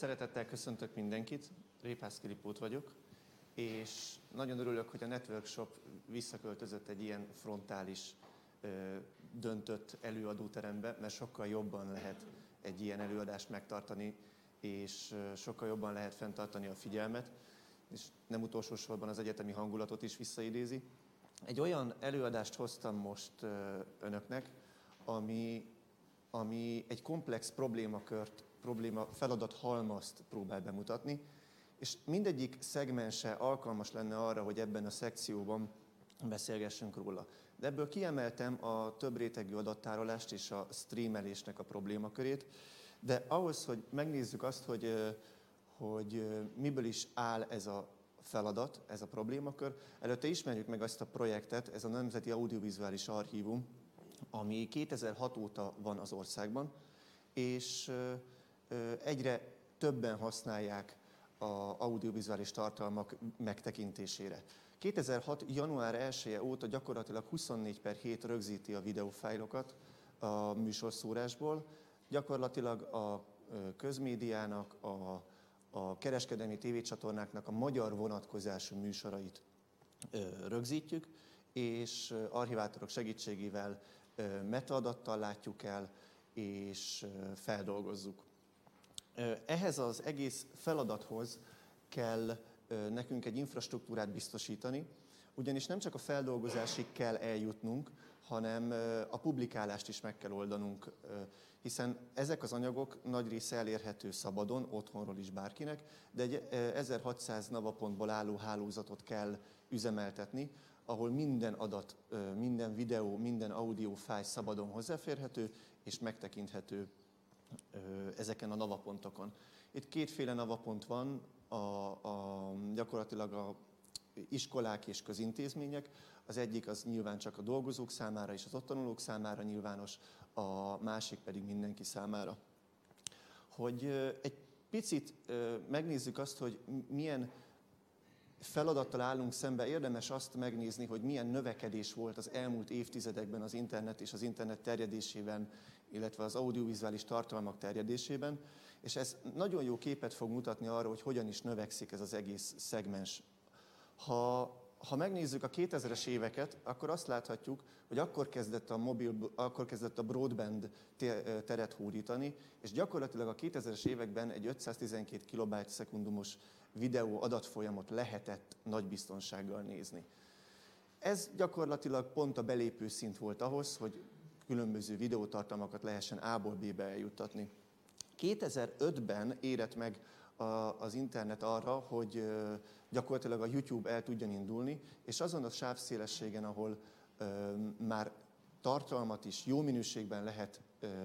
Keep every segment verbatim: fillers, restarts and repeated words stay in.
Szeretettel köszöntök mindenkit, Répász Filipót vagyok, és nagyon örülök, hogy a Networkshop visszaköltözött egy ilyen frontális, döntött előadóterembe, mert sokkal jobban lehet egy ilyen előadást megtartani, és sokkal jobban lehet fenntartani a figyelmet, és nem utolsó sorban az egyetemi hangulatot is visszaidézi. Egy olyan előadást hoztam most önöknek, ami, ami egy komplex problémakört, probléma feladat halmazt próbál bemutatni, és mindegyik szegmense alkalmas lenne arra, hogy ebben a szekcióban beszélgessünk róla. De ebből kiemeltem a több rétegű adattárolást és a streamelésnek a problémakörét, de ahhoz, hogy megnézzük azt, hogy, hogy miből is áll ez a feladat, ez a problémakör, előtte ismerjük meg azt a projektet, ez a Nemzeti Audiovizuális Archívum, ami kétezer-hat óta van az országban, és egyre többen használják az audiovizuális tartalmak megtekintésére. kétezer-hat. január elseje óta gyakorlatilag huszonnégy per hét rögzíti a videófájlokat a műsorszórásból, gyakorlatilag a közmédiának, a, a kereskedelmi tévécsatornáknak a magyar vonatkozású műsorait rögzítjük, és archivátorok segítségével metaadattal látjuk el, és feldolgozzuk. Ehhez az egész feladathoz kell nekünk egy infrastruktúrát biztosítani, ugyanis nem csak a feldolgozásig kell eljutnunk, hanem a publikálást is meg kell oldanunk, hiszen ezek az anyagok nagy része elérhető szabadon, otthonról is bárkinek, de egy ezerhatszáz navapontból álló hálózatot kell üzemeltetni, ahol minden adat, minden videó, minden audiófájl szabadon hozzáférhető és megtekinthető ezeken a navapontokon. Itt kétféle navapont van, a, a, gyakorlatilag a iskolák és közintézmények. Az egyik az nyilván csak a dolgozók számára és az ott tanulók számára nyilvános, a másik pedig mindenki számára. Hogy egy picit megnézzük azt, hogy milyen feladattal állunk szembe, érdemes azt megnézni, hogy milyen növekedés volt az elmúlt évtizedekben az internet és az internet terjedésében, illetve az audiovizuális tartalmak terjedésében, és ez nagyon jó képet fog mutatni arra, hogy hogyan is növekszik ez az egész szegmens. Ha, ha megnézzük a kétezres éveket, akkor azt láthatjuk, hogy akkor kezdett a, mobil, akkor kezdett a broadband teret hódítani, és gyakorlatilag a kétezres években egy ötszáztizenkét kilobájt szekundumos videó adatfolyamot lehetett nagy biztonsággal nézni. Ez gyakorlatilag pont a belépő szint volt ahhoz, hogy különböző videótartalmakat lehessen A-ból B-be eljuttatni. kétezer-ötben érett meg az internet arra, hogy gyakorlatilag a YouTube el tudjon indulni, és azon a sávszélességen, ahol már tartalmat is jó minőségben lehet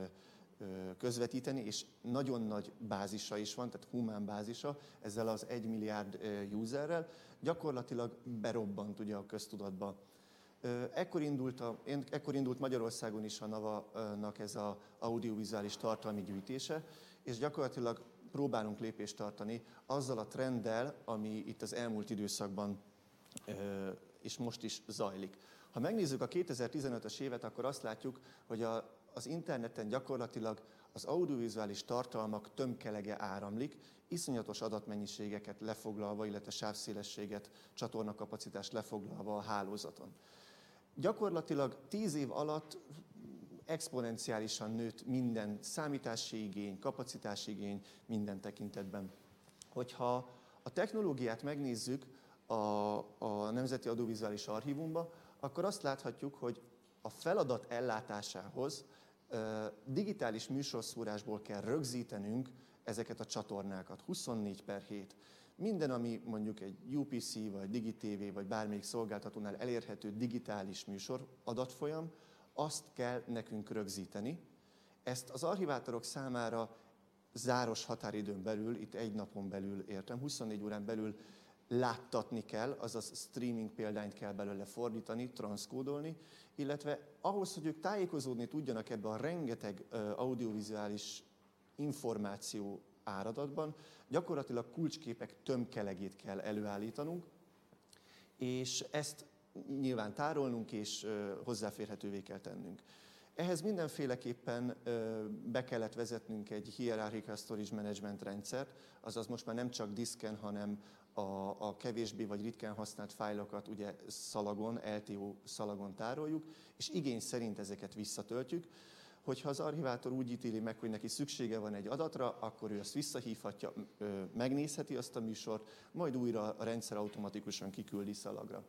közvetíteni, és nagyon nagy bázisa is van, tehát humán bázisa, ezzel az egy milliárd userrel, gyakorlatilag berobbant ugye a köztudatba. Ekkor indult, a, ekkor indult Magyarországon is a Nava-nak ez az audiovizuális tartalmi gyűjtése, és gyakorlatilag próbálunk lépést tartani azzal a trenddel, ami itt az elmúlt időszakban és most is zajlik. Ha megnézzük a kétezer-tizenötös évet, akkor azt látjuk, hogy a, az interneten gyakorlatilag az audiovizuális tartalmak tömkelege áramlik, iszonyatos adatmennyiségeket lefoglalva, illetve sávszélességet, csatornakapacitást lefoglalva a hálózaton. Gyakorlatilag tíz év alatt exponenciálisan nőtt minden számítási igény, kapacitási igény minden tekintetben. Hogyha a technológiát megnézzük a, a Nemzeti Audiovizuális Archívumban, akkor azt láthatjuk, hogy a feladat ellátásához digitális műsorszórásból kell rögzítenünk ezeket a csatornákat, huszonnégy per hét. Minden, ami mondjuk egy U P C, vagy DigiTV, vagy bármelyik szolgáltatónál elérhető digitális műsor adatfolyam, azt kell nekünk rögzíteni. Ezt az archivátorok számára záros határidőn belül, itt egy napon belül értem, huszonnégy órán belül láttatni kell, azaz streaming példányt kell belőle fordítani, transzkódolni, illetve ahhoz, hogy ők tájékozódni tudjanak ebbe a rengeteg audiovizuális információ áradatban, gyakorlatilag kulcsképek tömkelegét kell előállítanunk, és ezt nyilván tárolnunk és hozzáférhetővé kell tennünk. Ehhez mindenféleképpen be kellett vezetnünk egy Hierarchical Storage Management rendszert, azaz most már nem csak diszken, hanem a, a kevésbé vagy ritkán használt fájlokat ugye szalagon, el té o szalagon tároljuk, és igény szerint ezeket visszatöltjük. Hogyha az archivátor úgy ítéli meg, hogy neki szüksége van egy adatra, akkor ő azt visszahívhatja, megnézheti azt a műsort, majd újra a rendszer automatikusan kiküldi szalagra.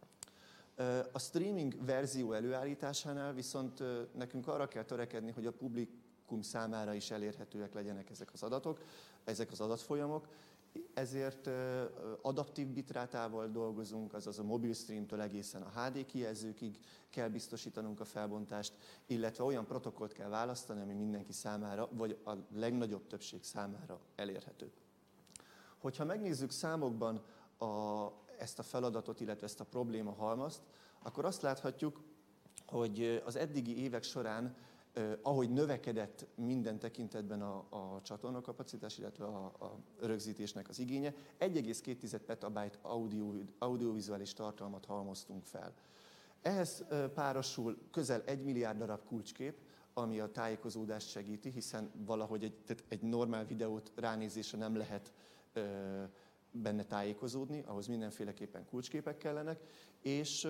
A streaming verzió előállításánál viszont nekünk arra kell törekedni, hogy a publikum számára is elérhetőek legyenek ezek az adatok, ezek az adatfolyamok. Ezért adaptív bitrátával dolgozunk, azaz a mobil streamtől egészen a há dé kijelzőkig kell biztosítanunk a felbontást, illetve olyan protokollt kell választani, ami mindenki számára, vagy a legnagyobb többség számára elérhető. Hogyha megnézzük számokban a, ezt a feladatot, illetve ezt a probléma halmazt, akkor azt láthatjuk, hogy az eddigi évek során, eh, ahogy növekedett minden tekintetben a, a csatornakapacitás, illetve a, a rögzítésnek az igénye, egy egész két petabyte audio, audiovizuális tartalmat halmoztunk fel. Ehhez eh, párosul közel egy milliárd darab kulcskép, ami a tájékozódást segíti, hiszen valahogy egy, tehát egy normál videót ránézésre nem lehet eh, benne tájékozódni, ahhoz mindenféleképpen kulcsképek kellenek, és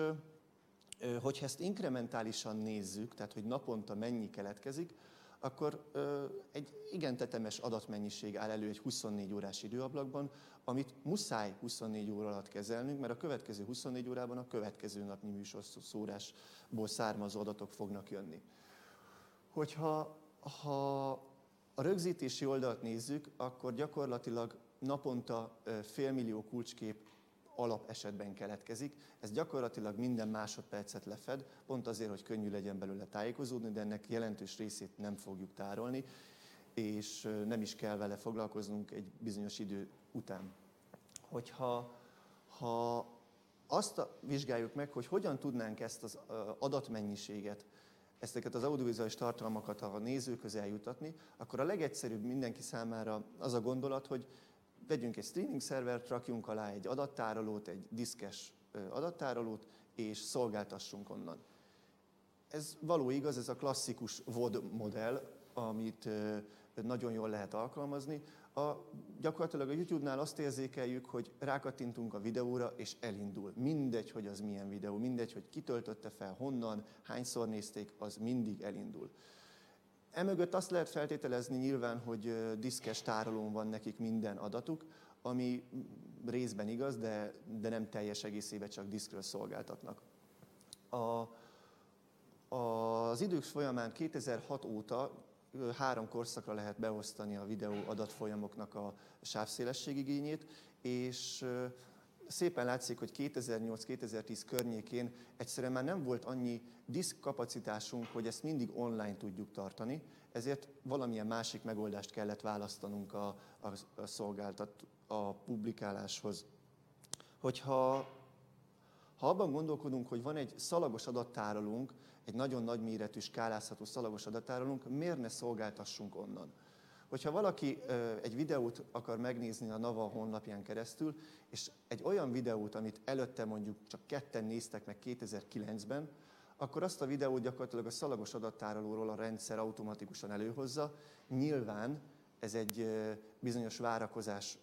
hogyha ezt inkrementálisan nézzük, tehát hogy naponta mennyi keletkezik, akkor egy igen tetemes adatmennyiség áll elő egy huszonnégy órás időablakban, amit muszáj huszonnégy óra alatt kezelnünk, mert a következő huszonnégy órában a következő napnyi műsorszórásból származó adatok fognak jönni. Hogyha ha a rögzítési oldalt nézzük, akkor gyakorlatilag naponta félmillió kulcskép alap esetben keletkezik. Ez gyakorlatilag minden másodpercet lefed, pont azért, hogy könnyű legyen belőle tájékozódni, de ennek jelentős részét nem fogjuk tárolni, és nem is kell vele foglalkoznunk egy bizonyos idő után. Hogyha ha azt vizsgáljuk meg, hogy hogyan tudnánk ezt az adatmennyiséget, ezeket az audiovizuális tartalmakat a nézőköz eljutatni, akkor a legegyszerűbb mindenki számára az a gondolat, hogy vegyünk egy streaming szervert, rakjunk alá egy adattárolót, egy diszkes adattárolót, és szolgáltassunk onnan. Ez való igaz, ez a klasszikus vé o dé modell, amit nagyon jól lehet alkalmazni. A, gyakorlatilag a YouTube-nál azt érzékeljük, hogy rákattintunk a videóra, és elindul. Mindegy, hogy az milyen videó, mindegy, hogy kitöltötte fel, honnan, hányszor nézték, az mindig elindul. Emögött azt lehet feltételezni nyilván, hogy diszkes tárolón van nekik minden adatuk, ami részben igaz, de, de nem teljes egészében csak diszkről szolgáltatnak. A, az idők folyamán kétezer-hat óta három korszakra lehet beosztani a videó adatfolyamoknak a sávszélességigényét, és szépen látszik, hogy kétezer-nyolc-kétezer-tíz környékén egyszerűen már nem volt annyi diszk kapacitásunk, hogy ezt mindig online tudjuk tartani, ezért valamilyen másik megoldást kellett választanunk a, a, a szolgáltat, a publikáláshoz. Hogyha ha abban gondolkodunk, hogy van egy szalagos adattárolónk, egy nagyon nagy méretű, skálázható szalagos adattárolónk, miért ne szolgáltassunk onnan? Hogyha valaki egy videót akar megnézni a Nava honlapján keresztül, és egy olyan videót, amit előtte mondjuk csak ketten néztek meg kétezer-kilencben, akkor azt a videót gyakorlatilag a szalagos adattárolóról a rendszer automatikusan előhozza. Nyilván ez egy bizonyos várakozás,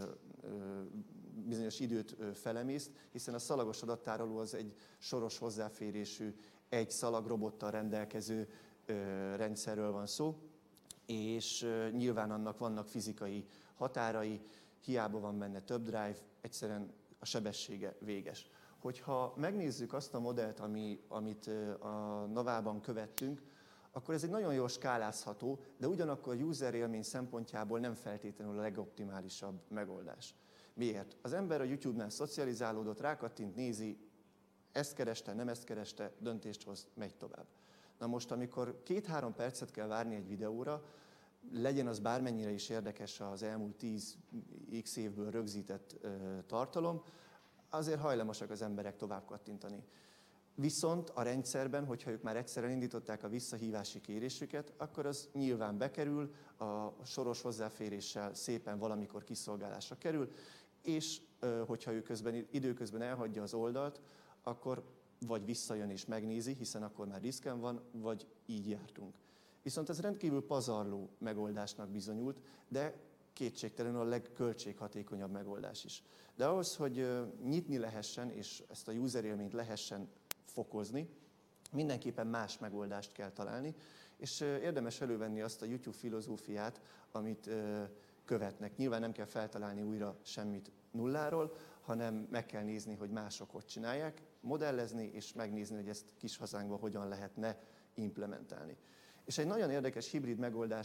bizonyos időt felemészt, hiszen a szalagos adattároló az egy soros hozzáférésű, egy szalagrobottal rendelkező rendszerről van szó, és nyilván annak vannak fizikai határai, hiába van benne több drive, egyszerűen a sebessége véges. Hogyha megnézzük azt a modellt, ami, amit a Navában követtünk, akkor ez egy nagyon jól skálázható, de ugyanakkor user élmény szempontjából nem feltétlenül a legoptimálisabb megoldás. Miért? Az ember a YouTube-nál szocializálódott, rákattint, nézi, ezt kereste, nem ezt kereste, döntést hoz, megy tovább. Na most, amikor két-három percet kell várni egy videóra, legyen az bármennyire is érdekes az elmúlt tíz x évből rögzített ö, tartalom, azért hajlamosak az emberek tovább kattintani. Viszont a rendszerben, hogyha ők már egyszer elindították a visszahívási kérésüket, akkor az nyilván bekerül, a soros hozzáféréssel szépen valamikor kiszolgálásra kerül, és ö, hogyha ő közben, időközben elhagyja az oldalt, akkor vagy visszajön és megnézi, hiszen akkor már diszken van, vagy így jártunk. Viszont ez rendkívül pazarló megoldásnak bizonyult, de kétségtelenül a legköltséghatékonyabb megoldás is. De ahhoz, hogy nyitni lehessen, és ezt a user élményt lehessen fokozni, mindenképpen más megoldást kell találni, és érdemes elővenni azt a YouTube filozófiát, amit követnek. Nyilván nem kell feltalálni újra semmit nulláról, hanem meg kell nézni, hogy mások hogy csinálják, modellezni, és megnézni, hogy ezt kis hazánkban hogyan lehetne implementálni. És egy nagyon érdekes hibrid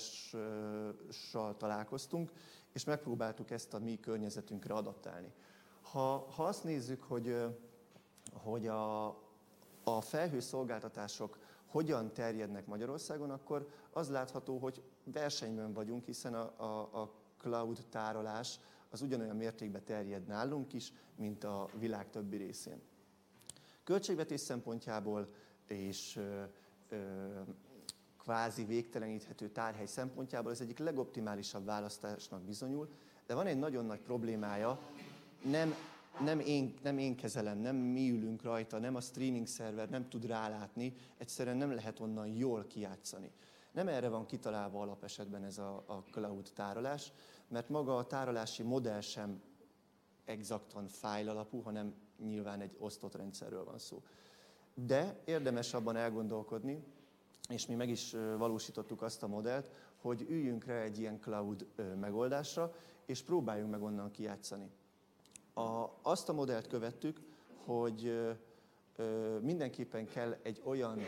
megoldással találkoztunk, és megpróbáltuk ezt a mi környezetünkre adaptálni. Ha, ha azt nézzük, hogy, hogy a, a felhőszolgáltatások hogyan terjednek Magyarországon, akkor az látható, hogy versenyben vagyunk, hiszen a, a, a cloud tárolás az ugyanolyan mértékben terjed nálunk is, mint a világ többi részén. Költségvetés szempontjából és ö, ö, kvázi végteleníthető tárhely szempontjából ez egyik legoptimálisabb választásnak bizonyul, de van egy nagyon nagy problémája, nem, nem, én, nem én kezelem, nem mi ülünk rajta, nem a streaming szerver nem tud rálátni, egyszerűen nem lehet onnan jól kijátszani. Nem erre van kitalálva alapesetben ez a, a cloud tárolás, mert maga a tárolási modell sem exaktan fájl alapú, hanem nyilván egy osztott rendszerről van szó. De érdemes abban elgondolkodni, és mi meg is valósítottuk azt a modellt, hogy üljünk rá egy ilyen cloud megoldásra, és próbáljunk meg onnan kijátszani. A, azt a modellt követtük, hogy mindenképpen kell egy olyan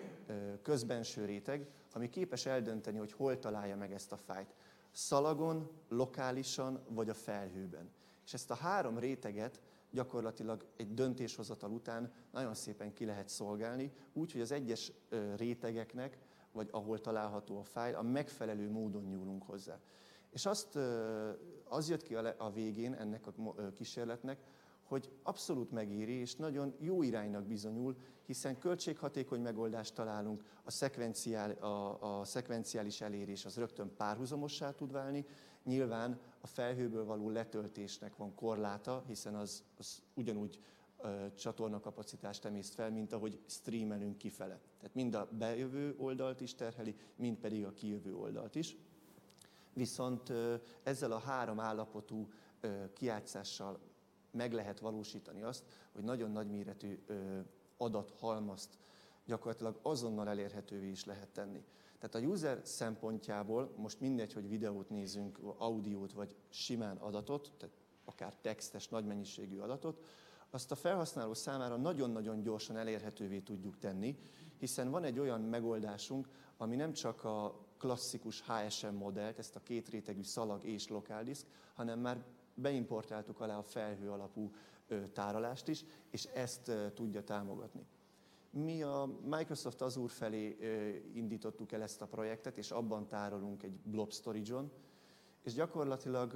közbenső réteg, ami képes eldönteni, hogy hol találja meg ezt a fájlt. Szalagon, lokálisan vagy a felhőben. És ezt a három réteget gyakorlatilag egy döntéshozatal után nagyon szépen ki lehet szolgálni, úgy, hogy az egyes rétegeknek, vagy ahol található a fájl, a megfelelő módon nyúlunk hozzá. És azt, az jött ki a végén ennek a kísérletnek, hogy abszolút megéri, és nagyon jó iránynak bizonyul, hiszen költséghatékony megoldást találunk, a, szekvenciál, a, a szekvenciális elérés az rögtön párhuzamossá tud válni, nyilván a felhőből való letöltésnek van korláta, hiszen az, az ugyanúgy ö, csatornakapacitást emészt fel, mint ahogy streamelünk kifele. Tehát mind a bejövő oldalt is terheli, mind pedig a kijövő oldalt is. Viszont ö, ezzel a három állapotú ö, kijátszással meg lehet valósítani azt, hogy nagyon nagyméretű ö, adathalmazt gyakorlatilag azonnal elérhetővé is lehet tenni. Tehát a user szempontjából, most mindegy, hogy videót nézünk, audiót vagy simán adatot, tehát akár textes, nagy mennyiségű adatot, azt a felhasználó számára nagyon-nagyon gyorsan elérhetővé tudjuk tenni, hiszen van egy olyan megoldásunk, ami nem csak a klasszikus há es em modellt, ezt a két rétegű szalag és lokáldiszk, hanem már beimportáltuk alá a felhő alapú tárolást is, és ezt tudja támogatni. Mi a Microsoft Azure felé indítottuk el ezt a projektet, és abban tárolunk egy blob storage-on, és gyakorlatilag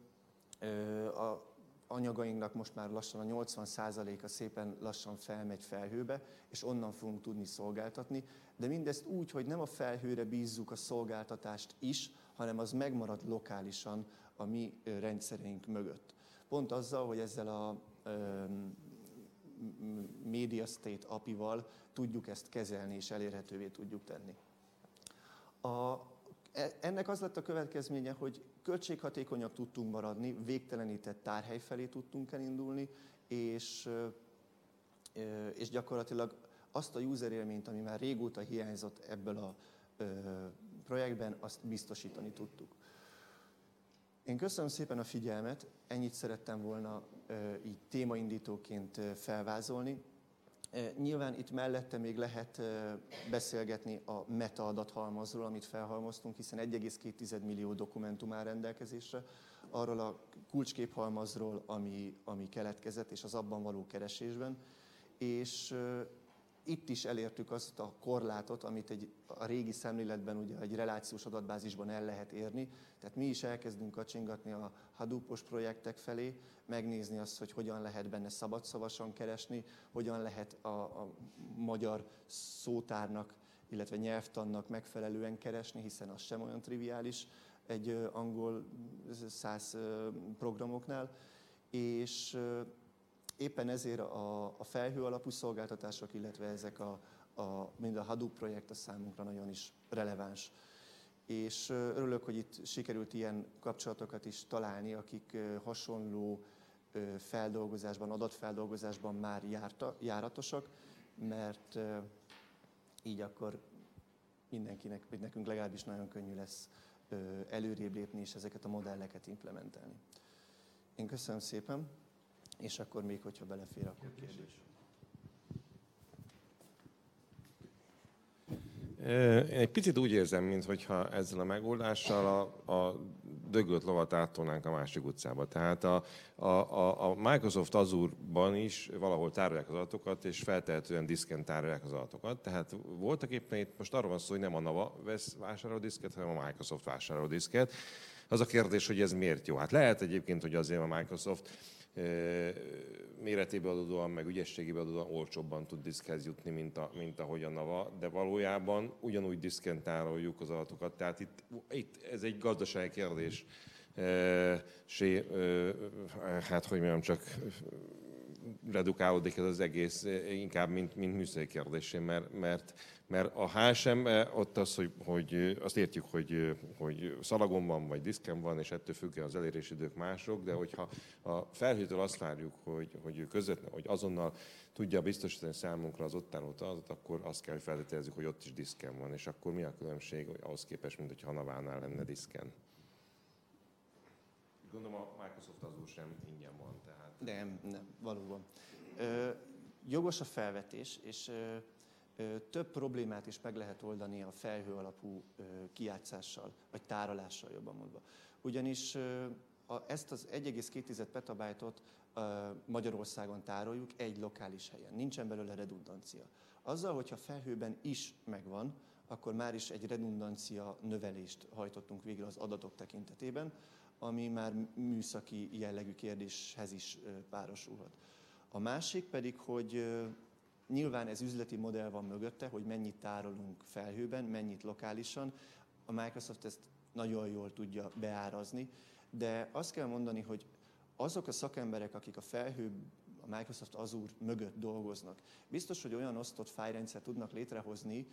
a anyagainknak most már lassan a nyolcvan százaléka szépen lassan felmegy felhőbe, és onnan fogunk tudni szolgáltatni, de mindezt úgy, hogy nem a felhőre bízzuk a szolgáltatást is, hanem az megmarad lokálisan a mi rendszereink mögött. Pont azzal, hogy ezzel a Media State á pé i-val tudjuk ezt kezelni és elérhetővé tudjuk tenni. A, ennek az lett a következménye, hogy költséghatékonyak tudtunk maradni, végtelenített tárhely felé tudtunk elindulni, és, és gyakorlatilag azt a user élményt, ami már régóta hiányzott ebből a projektben, azt biztosítani tudtuk. Én köszönöm szépen a figyelmet, ennyit szerettem volna így témaindítóként felvázolni. Nyilván itt mellette még lehet beszélgetni a metaadathalmazról, amit felhalmoztunk, hiszen egy egész két millió dokumentum áll rendelkezésre, arról a kulcsképhalmazról, ami, ami keletkezett, és az abban való keresésben. És itt is elértük azt a korlátot, amit egy, a régi szemléletben ugye egy relációs adatbázisban el lehet érni. Tehát mi is elkezdünk kacsingatni a Hadoop-os projektek felé, megnézni azt, hogy hogyan lehet benne szabadszavasan keresni, hogyan lehet a, a magyar szótárnak, illetve nyelvtannak megfelelően keresni, hiszen az sem olyan triviális egy angol száz programoknál. És Éppen ezért a, a felhő alapú szolgáltatások, illetve ezek a, a, mind a Hadoop projekt a számunkra nagyon is releváns. És örülök, hogy itt sikerült ilyen kapcsolatokat is találni, akik hasonló feldolgozásban, adatfeldolgozásban már járta, járatosak, mert így akkor mindenkinek, vagy nekünk legalábbis nagyon könnyű lesz előrébb lépni és ezeket a modelleket implementálni. Én köszönöm szépen, és akkor még, hogyha belefér, akkor kérdés. Én egy picit úgy érzem, mintha ezzel a megoldással a, a dögölt lovat áttolnánk a másik utcába. Tehát a, a, a Microsoft Azure-ban is valahol tárolják az adatokat, és feltehetően diszken tárolják az adatokat. Tehát voltak éppen itt most arról van szó, hogy nem a Nava vesz vásároló diszket, hanem a Microsoft vásároló diszket. Az a kérdés, hogy ez miért jó. Hát lehet egyébként, hogy azért a Microsoft méretéből adódóan, meg ügyességéből adódóan olcsóbban tud diszkhez jutni, mint, a, mint ahogy a Nava, de valójában ugyanúgy diszken tároljuk az adatokat. Tehát itt, itt ez egy gazdasági kérdés. E, sé, e, hát, hogy mondjam, csak redukálódik ez az egész inkább, mint, mint műszaki kérdésé, mert, mert, mert a há es em ott az, hogy, hogy azt értjük, hogy, hogy szalagon van, vagy diszken van, és ettől függően az elérési idők mások, de hogyha a felhőtől azt várjuk, hogy, hogy közvetlen, hogy azonnal tudja biztosítani számunkra az ott álló adatot, akkor azt kell, hogy feltételezzük, hogy ott is diszken van, és akkor mi a különbség ahhoz képest, mint hogyha a Navánál lenne diszken? Gondolom a Microsoft Azure sem ingyen van, tehát... Nem, nem, valóban. Ö, jogos a felvetés, és ö, ö, több problémát is meg lehet oldani a felhő alapú ö, kijátszással, vagy tárolással jobban mondva. Ugyanis ö, a, ezt az egy egész két petabájtot ö, Magyarországon tároljuk egy lokális helyen. Nincsen belőle redundancia. Azzal, hogyha felhőben is megvan, akkor már is egy redundancia növelést hajtottunk végre az adatok tekintetében, ami már műszaki jellegű kérdéshez is párosulhat. A másik pedig, hogy nyilván ez üzleti modell van mögötte, hogy mennyit tárolunk felhőben, mennyit lokálisan. A Microsoft ezt nagyon jól tudja beárazni, de azt kell mondani, hogy azok a szakemberek, akik a felhő, a Microsoft Azure mögött dolgoznak, biztos, hogy olyan osztott fájlrendszer tudnak létrehozni,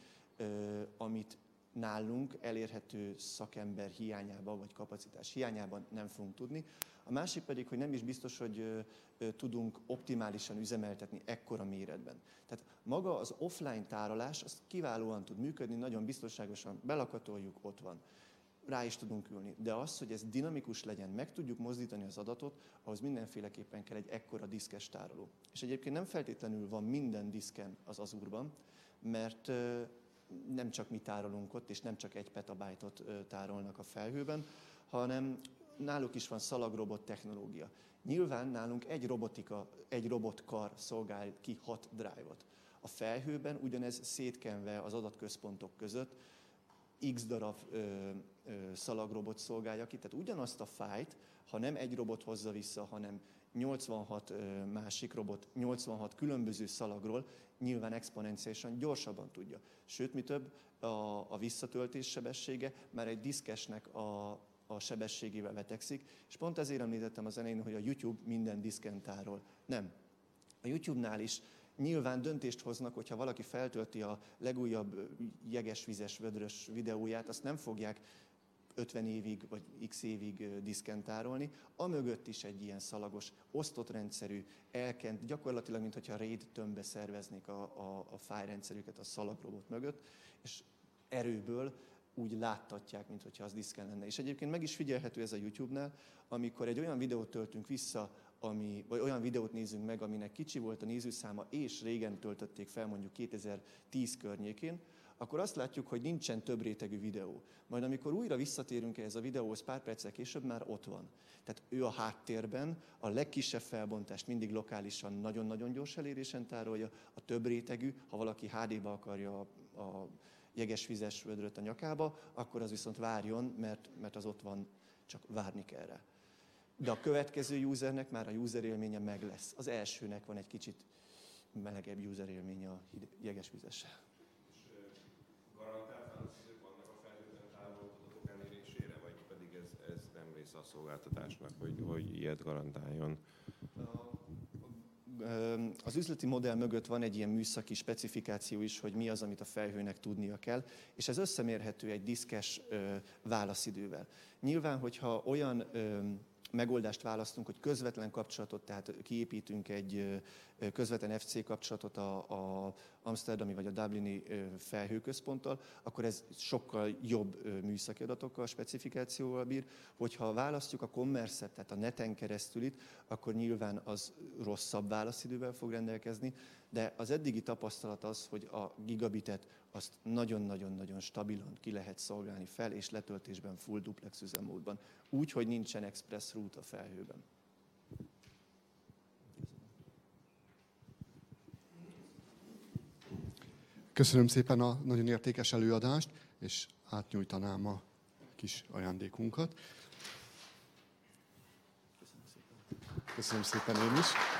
amit nálunk elérhető szakember hiányában, vagy kapacitás hiányában nem fogunk tudni. A másik pedig, hogy nem is biztos, hogy tudunk optimálisan üzemeltetni ekkora méretben. Tehát maga az offline tárolás, az kiválóan tud működni, nagyon biztonságosan belakatoljuk, ott van. Rá is tudunk ülni. De az, hogy ez dinamikus legyen, meg tudjuk mozdítani az adatot, ahhoz mindenféleképpen kell egy ekkora diszkes tároló. És egyébként nem feltétlenül van minden diszken az Azure-ban, mert nem csak mi tárolunk ott, és nem csak egy petabájtot tárolnak a felhőben, hanem náluk is van szalagrobot technológia. Nyilván nálunk egy robotika, egy robotkar szolgál ki hat drive-ot. A felhőben ugyanez szétkenve az adatközpontok között x darab ö, ö, szalagrobot szolgálja ki, tehát ugyanazt a fájt, ha nem egy robot hozza vissza, hanem nyolcvanhat ö, másik robot, nyolcvanhat különböző szalagról, nyilván exponenciálisan gyorsabban tudja. Sőt, mi több, a, a visszatöltés sebessége már egy diszkesnek a, a sebességével vetekszik, és pont ezért említettem az elején, hogy a YouTube minden diszken tárol. Nem. A YouTube-nál is nyilván döntést hoznak, hogyha valaki feltölti a legújabb jegesvizes, vödrös videóját, azt nem fogják ötven évig vagy x évig diszken tárolni. Amögött is egy ilyen szalagos, osztott rendszerű, elkent, gyakorlatilag, mintha RAID tömbbe szerveznék a, a, a fájrendszerüket a szalagrobot mögött, és erőből úgy láttatják, mintha az diszken lenne. És egyébként meg is figyelhető ez a YouTube-nál, amikor egy olyan videót töltünk vissza, ami, vagy olyan videót nézünk meg, aminek kicsi volt a nézőszáma, és régen töltötték fel, mondjuk kétezer-tíz környékén, akkor azt látjuk, hogy nincsen több rétegű videó. Majd amikor újra visszatérünk ehhez a videóhoz pár perccel később, már ott van. Tehát ő a háttérben a legkisebb felbontást mindig lokálisan, nagyon-nagyon gyors elérésen tárolja, a több rétegű, ha valaki há dé-be akarja a, a jegesvizes vödröt a nyakába, akkor az viszont várjon, mert, mert az ott van, csak várni kell rá. De a következő usernek már a user élménye meg lesz. Az elsőnek van egy kicsit melegebb user élménye a jegesvizessel. És garantált választások vannak a felhőben tárolt adatok elérésére, vagy pedig ez, ez nem része a szolgáltatásnak, hogy, hogy ilyet garantáljon? A az üzleti modell mögött van egy ilyen műszaki specifikáció is, hogy mi az, amit a felhőnek tudnia kell, és ez összemérhető egy diszkes válaszidővel. Nyilván, hogyha olyan megoldást választunk, hogy közvetlen kapcsolatot, tehát kiépítünk egy közvetlen ef cé kapcsolatot a, a amszterdami vagy a dublini felhőközponttal, akkor ez sokkal jobb műszaki adatokkal, specifikációval bír. Hogyha választjuk a commerce-et, tehát a neten keresztülit, akkor nyilván az rosszabb válaszidővel fog rendelkezni, de az eddigi tapasztalat az, hogy a gigabitet azt nagyon-nagyon-nagyon stabilan ki lehet szolgálni fel, és letöltésben full duplex üzemmódban. Úgy, hogy nincsen express route a felhőben. Köszönöm szépen a nagyon értékes előadást, és átnyújtanám a kis ajándékunkat. Köszönöm szépen én is.